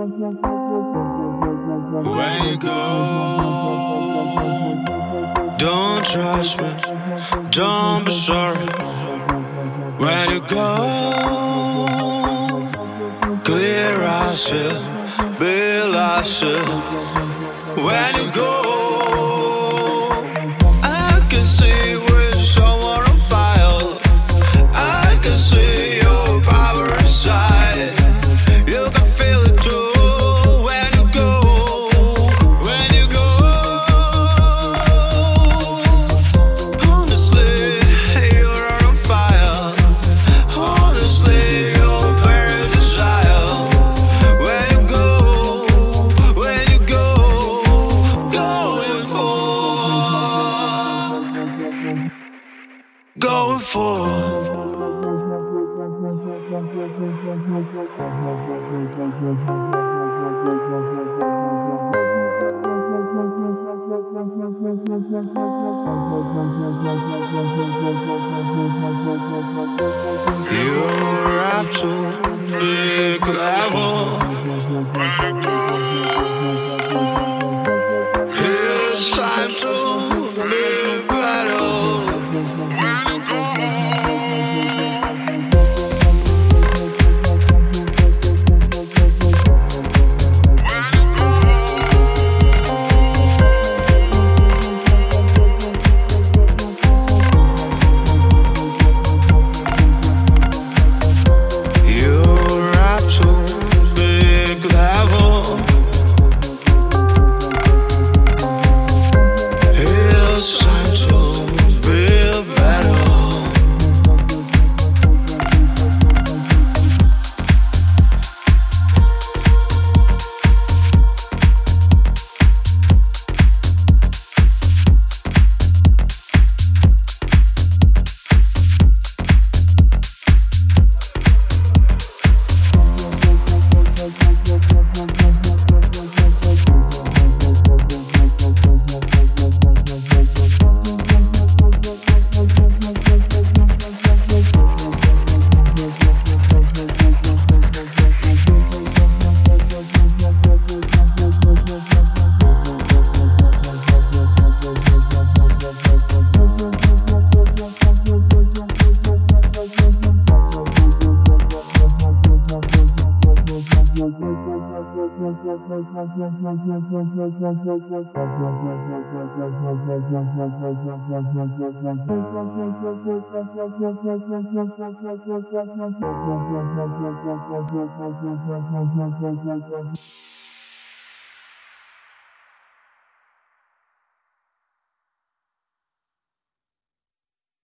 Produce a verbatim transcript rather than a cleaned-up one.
When you go, don't trust me, don't be sorry. When you go, clear ourselves, build ourselves. When you go, I can see we're somewhere on fire. I can see your power inside. You can feel it too. When you go, when you go, honestly, you're on fire. Honestly, you're very desire. When you go, when you go, going for, going for. You're up to big level. It's time to live better. When you go, you're up to big level. It's time to be better. Thank you.